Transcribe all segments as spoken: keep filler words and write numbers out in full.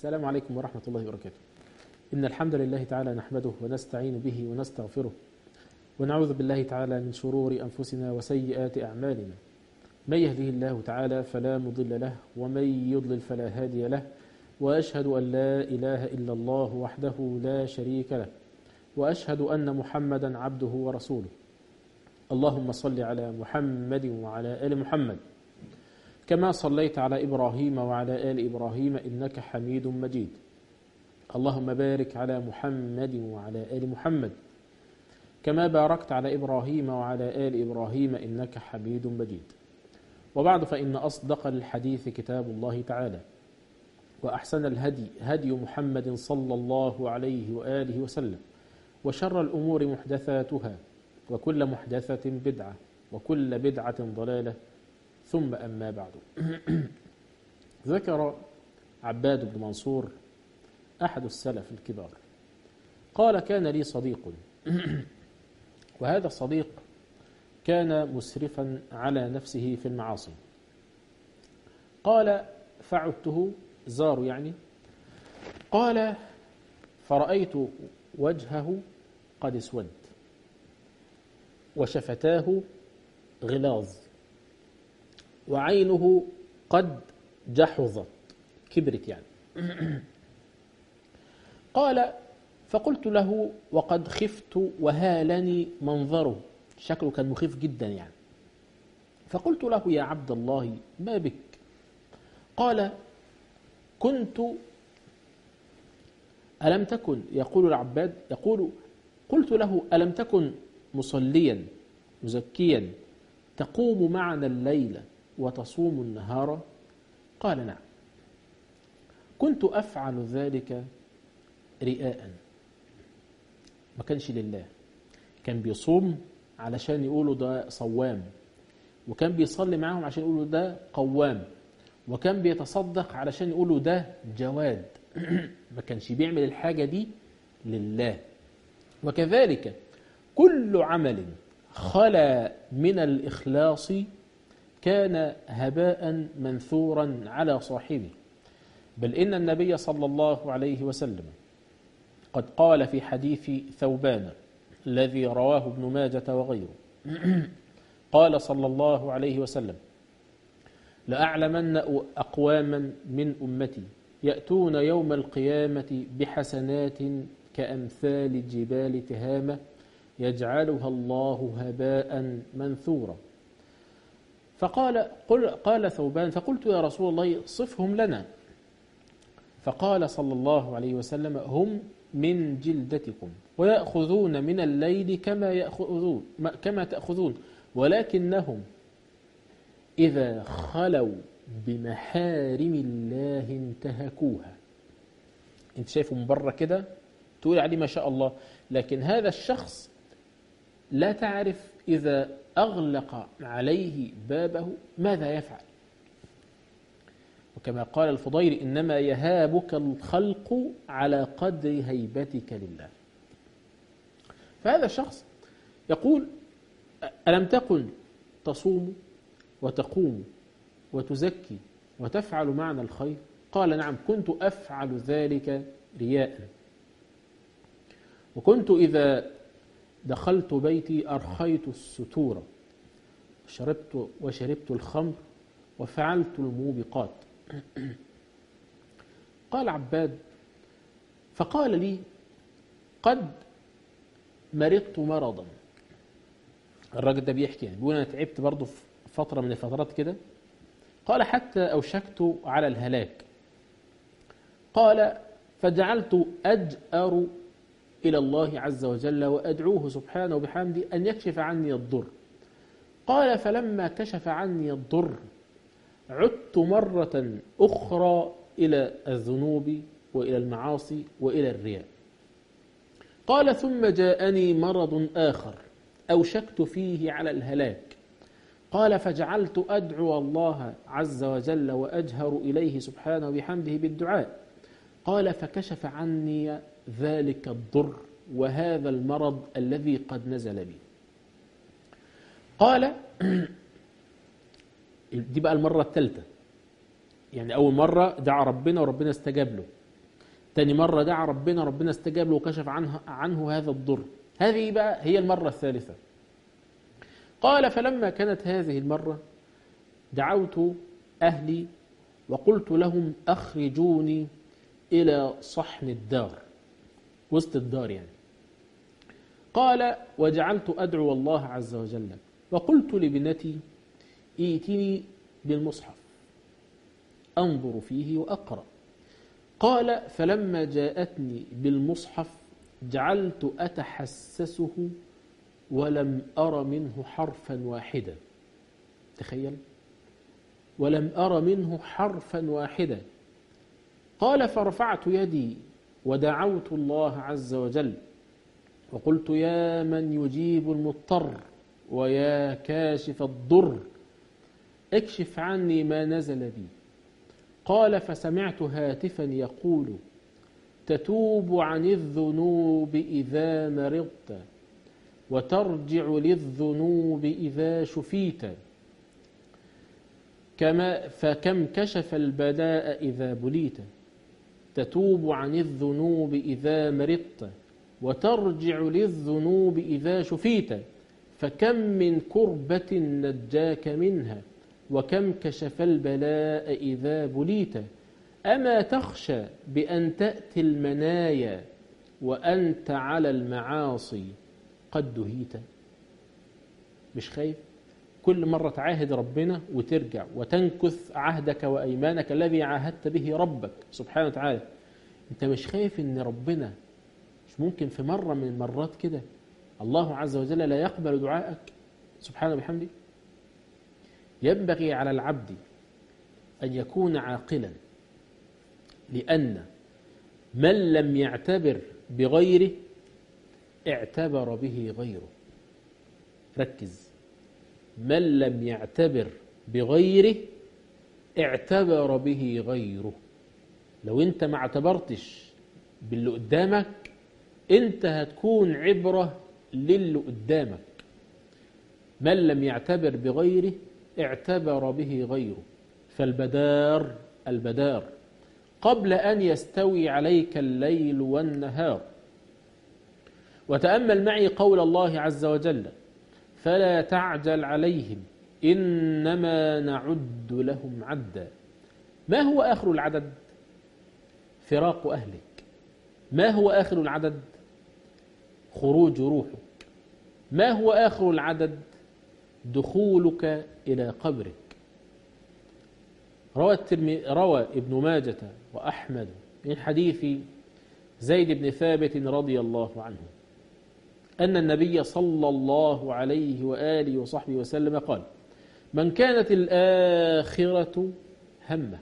السلام عليكم ورحمة الله وبركاته. إن الحمد لله تعالى نحمده ونستعين به ونستغفره ونعوذ بالله تعالى من شرور أنفسنا وسيئات أعمالنا. من يهده الله تعالى فلا مضل له ومن يضلل فلا هادي له، وأشهد أن لا إله إلا الله وحده لا شريك له، وأشهد أن محمدا عبده ورسوله. اللهم صل على محمد وعلى آل محمد كما صليت على إبراهيم وعلى آل إبراهيم إنك حميد مجيد. اللهم بارك على محمد وعلى آل محمد كما باركت على إبراهيم وعلى آل إبراهيم إنك حميد مجيد. وبعد، فإن أصدق الحديث كتاب الله تعالى، وأحسن الهدي هدي محمد صلى الله عليه وآله وسلم، وشر الأمور محدثاتها، وكل محدثة بدعة، وكل بدعة ضلالة، ثم أما بعد. ذكر عباد بن منصور أحد السلف الكبار قال: كان لي صديق، وهذا الصديق كان مسرفا على نفسه في المعاصي. قال: فعدته، زار يعني، قال: فرأيت وجهه قد اسود وشفتاه غلاظ وعينه قد جحظت، كبرت يعني. قال: فقلت له وقد خفت وهالني منظره، شكله كان مخيف جدا يعني. فقلت له: يا عبد الله ما بك؟ قال: كنت ألم تكن، يقول العباد، يقول: قلت له: ألم تكن مصليا مزكيا تقوم معنا الليل وتصوم النهار؟ قال: نعم. كنت أفعل ذلك رئاء، ما كانش لله، كان بيصوم علشان يقولوا ده صوام، وكان بيصلي معاهم عشان يقولوا ده قوام، وكان بيتصدق علشان يقولوا ده جواد. ما كانش بيعمل الحاجة دي لله. وكذلك كل عمل خلا من الإخلاص كان هباء منثورا على صاحبه. بل إن النبي صلى الله عليه وسلم قد قال في حديث ثوبان الذي رواه ابن ماجة وغيره، قال صلى الله عليه وسلم: لأعلمن أقواما من أمتي يأتون يوم القيامة بحسنات كأمثال جبال تهامة يجعلها الله هباء منثورا. فقال قل قال ثوبان: فقلت يا رسول الله صفهم لنا. فقال صلى الله عليه وسلم: هم من جلدتكم ويأخذون من الليل كما يأخذون كما تأخذون، ولكنهم إذا خلوا بمحارم الله انتهكوها. انت شايفه من بره كده تقول عليه ما شاء الله، لكن هذا الشخص لا تعرف إذا أغلق عليه بابه ماذا يفعل. وكما قال الفضيل: إنما يهابك الخلق على قدر هيبتك لله. فهذا الشخص يقول: ألم تكن تصوم وتقوم وتزكي وتفعل معنا الخير؟ قال: نعم، كنت أفعل ذلك رياء، وكنت إذا دخلت بيتي أرخيت الستور، شربت وشربت الخمر وفعلت الموبقات. قال عباد: فقال لي: قد مرضت مرضا. الراجل ده بيحكي يعني، بيقول: أنا تعبت برضه في فترة من الفترات كده. قال: حتى أوشكت على الهلاك. قال: فجعلت أجأر إلى الله عز وجل وأدعوه سبحانه وبحمده أن يكشف عني الضر. قال: فلما كشف عني الضر عدت مرة أخرى إلى الذنوب وإلى المعاصي وإلى الرياء. قال: ثم جاءني مرض آخر أوشكت فيه على الهلاك. قال: فجعلت أدعو الله عز وجل وأجهر إليه سبحانه وبحمده بالدعاء. قال: فكشف عني ذلك الضر وهذا المرض الذي قد نزل بي. قال: دي بقى المرة الثالثة، يعني أول مرة دعا ربنا وربنا استجاب له، تاني مرة دعا ربنا، ربنا استجاب له وكشف عنه, عنه هذا الضر. هذه بقى هي المرة الثالثة. قال فلما كانت هذه المرة دعوت أهلي وقلت لهم أخرجوني إلى صحن الدار، وسط الدار يعني. قال وجعلت أدعو الله عز وجل وقلت لابنتي ائتني بالمصحف أنظر فيه وأقرأ. قال فلما جاءتني بالمصحف جعلت أتحسسه ولم أر منه حرفا واحدا. تخيل، ولم أر منه حرفا واحدا. قال فرفعت يدي ودعوت الله عز وجل وقلت يا من يجيب المضطر ويا كاشف الضر اكشف عني ما نزل بي. قال فسمعت هاتفا يقول تتوب عن الذنوب إذا مرضت وترجع للذنوب إذا شفيت، كما فكم كشف البلاء إذا بليت. تتوب عن الذنوب إذا مرضت وترجع للذنوب إذا شفيت، فكم من كربة نجاك منها وكم كشف البلاء إذا بليت. أما تخشى بأن تأتي المنايا وأنت على المعاصي قد دهيت؟ مش خايف كل مرة تعاهد ربنا وترجع وتنكث عهدك وأيمانك الذي عاهدت به ربك سبحانه وتعالى؟ أنت مش خايف أن ربنا مش ممكن في مرة من المرات كده الله عز وجل لا يقبل دعائك سبحانه وبحمده؟ ينبغي على العبد أن يكون عاقلا، لأن من لم يعتبر بغيره اعتبر به غيره. ركز، من لم يعتبر بغيره اعتبر به غيره. لو انت ما اعتبرتش باللي قدامك انت هتكون عبرة للي قدامك. من لم يعتبر بغيره اعتبر به غيره. فالبدار البدار قبل أن يستوي عليك الليل والنهار. وتأمل معي قول الله عز وجل فلا تعجل عليهم إنما نعد لهم عدا. ما هو آخر العدد؟ فراق أهلك. ما هو آخر العدد؟ خروج روحك. ما هو آخر العدد؟ دخولك إلى قبرك. روى, روى ابن ماجة وأحمد من حديث زيد بن ثابت رضي الله عنه أن النبي صلى الله عليه وآله وصحبه وسلم قال من كانت الآخرة همه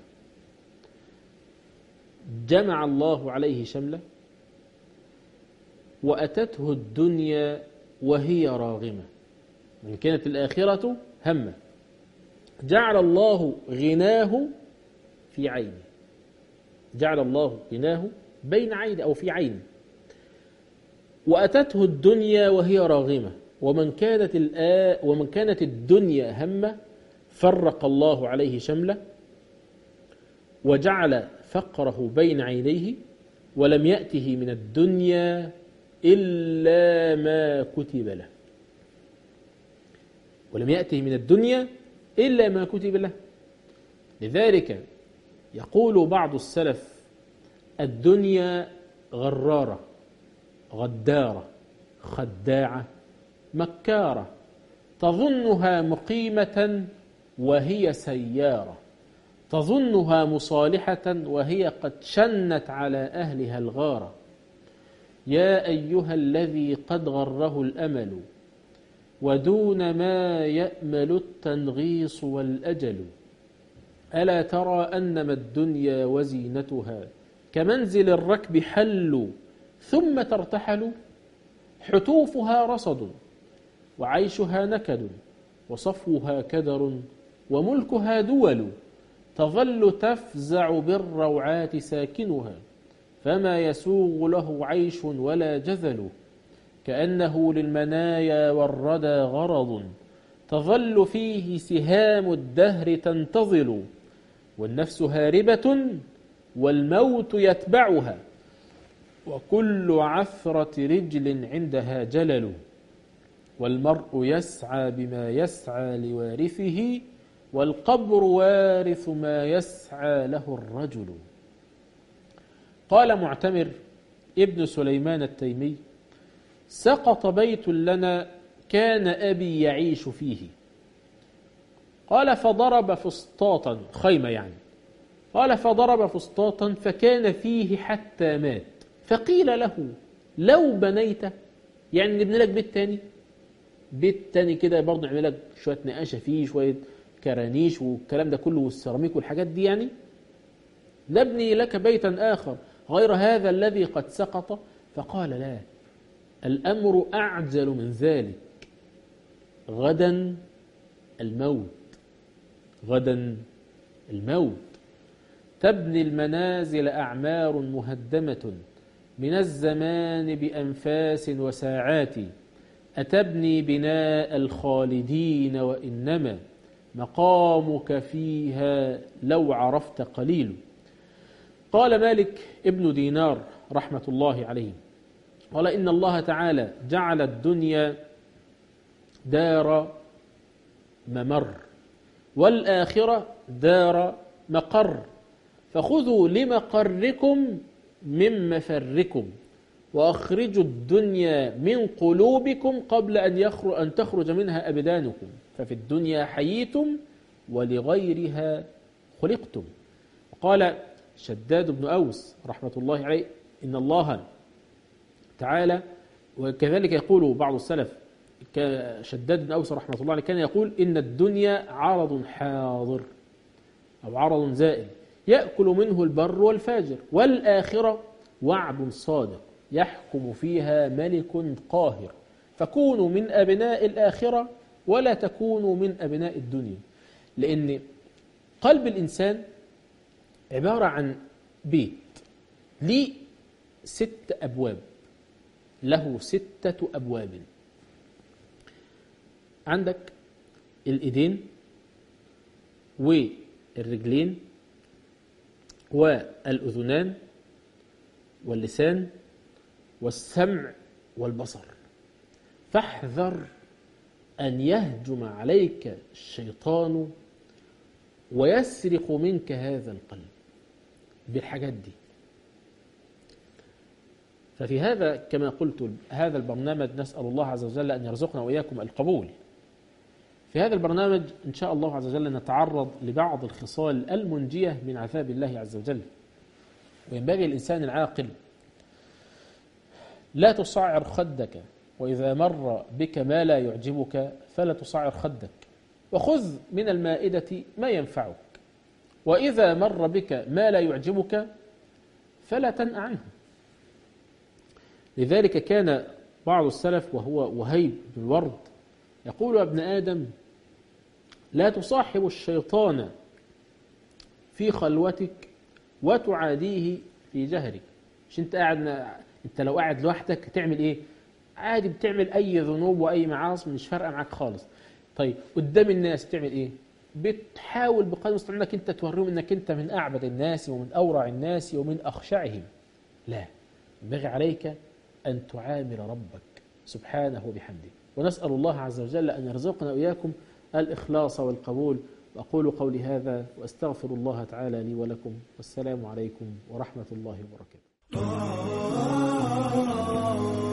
جمع الله عليه شمله وأتته الدنيا وهي راغمة. من كانت الآخرة همه جعل الله غناه في عينه. جعل الله غناه بين عينه أو في عينه. وأتته الدنيا وهي راغمة. ومن كانت الآ ومن كانت الدنيا همه فرق الله عليه شمله وجعل فقره بين عينيه ولم يأته من الدنيا إلا ما كتب له. ولم يأته من الدنيا إلا ما كتب له. لذلك يقول بعض السلف الدنيا غرارة غدارة خداعة مكارة تظنها مقيمة وهي سيارة، تظنها مصالحة وهي قد شنت على أهلها الغارة. يا أيها الذي قد غره الأمل ودون ما يأمل التنغيص والأجل، ألا ترى أنما الدنيا وزينتها كمنزل الركب حل ثم ترتحل. حتوفها رصد وعيشها نكد وصفوها كدر وملكها دول، تظل تفزع بالروعات ساكنها فما يسوغ له عيش ولا جذل. كأنه للمنايا والردى غرض تظل فيه سهام الدهر تنتظل، والنفس هاربة والموت يتبعها وكل عثرة رجل عندها جلل، والمرء يسعى بما يسعى لوارثه، والقبر وارث ما يسعى له الرجل. قال معتمر ابن سليمان التيمي: سقط بيت لنا كان أبي يعيش فيه. قال فضرب فسطاطا، خيمة يعني، قال فضرب فسطاطا فكان فيه حتى مات، فقيل له: لو بنيت، يعني نبني لك بيت تاني، بيت تاني كده برضه نعمل لك شوية نقاشة فيه، شوية كرانيش والكلام ده كله والسيراميك والحاجات دي، يعني نبني لك بيتا آخر غير هذا الذي قد سقط. فقال: لا، الأمر أعجل من ذلك، غدا الموت، غدا الموت. تبني المنازل أعمار مهدمة من الزمان بأنفاس وساعات، أتبني بناء الخالدين وإنما مقامك فيها لو عرفت قليل. قال مالك ابن دينار رحمة الله عليه: قال إن الله تعالى جعل الدنيا دار ممر والآخرة دار مقر، فخذوا لمقركم من مفركم، وأخرجوا الدنيا من قلوبكم قبل أن, يخرج أن تخرج منها أبدانكم، ففي الدنيا حييتم ولغيرها خلقتم. قال شداد بن أوس رحمة الله عليه: إن الله تعالى، وكذلك يقول بعض السلف كشداد بن أوس رحمة الله عليه، كان يقول: إن الدنيا عرض حاضر أو عرض زائل يأكل منه البر والفاجر، والآخرة وعد صادق يحكم فيها ملك قاهر، فكونوا من أبناء الآخرة ولا تكونوا من أبناء الدنيا. لأن قلب الإنسان عبارة عن بيت ليه ست أبواب، له ستة أبواب. عندك الإيدين والرجلين والأذنان واللسان والسمع والبصر. فاحذر أن يهجم عليك الشيطان ويسرق منك هذا القلب بالحاجات دي. ففي هذا كما قلت هذا البرنامج نسأل الله عز وجل أن يرزقنا وإياكم القبول. في هذا البرنامج إن شاء الله عز وجل نتعرض لبعض الخصال المنجية من عذاب الله عز وجل. وينبغي الإنسان العاقل لا تصعر خدك، وإذا مر بك ما لا يعجبك فلا تصعر خدك، وخذ من المائدة ما ينفعك، وإذا مر بك ما لا يعجبك فلا تنأ عنه. لذلك كان بعض السلف وهو وهيب بن الورد يقول: يا ابن آدم، لا تصاحب الشيطان في خلوتك وتعاديه في جهرك. مش انت قاعد، انت لو قاعد لوحدك تعمل ايه؟ عادي بتعمل اي ذنوب واي معاصي مش فارقه معاك خالص. طيب قدام الناس تعمل ايه؟ بتحاول بقدر المستطاع انك انت توريهم انك انت من اعبد الناس ومن اورع الناس ومن اخشعهم. لا، ينبغي عليك ان تعامل ربك سبحانه وبحمده. ونسال الله عز وجل ان يرزقنا واياكم الإخلاص والقبول. وأقول قولي هذا وأستغفر الله تعالى لي ولكم، والسلام عليكم ورحمة الله وبركاته.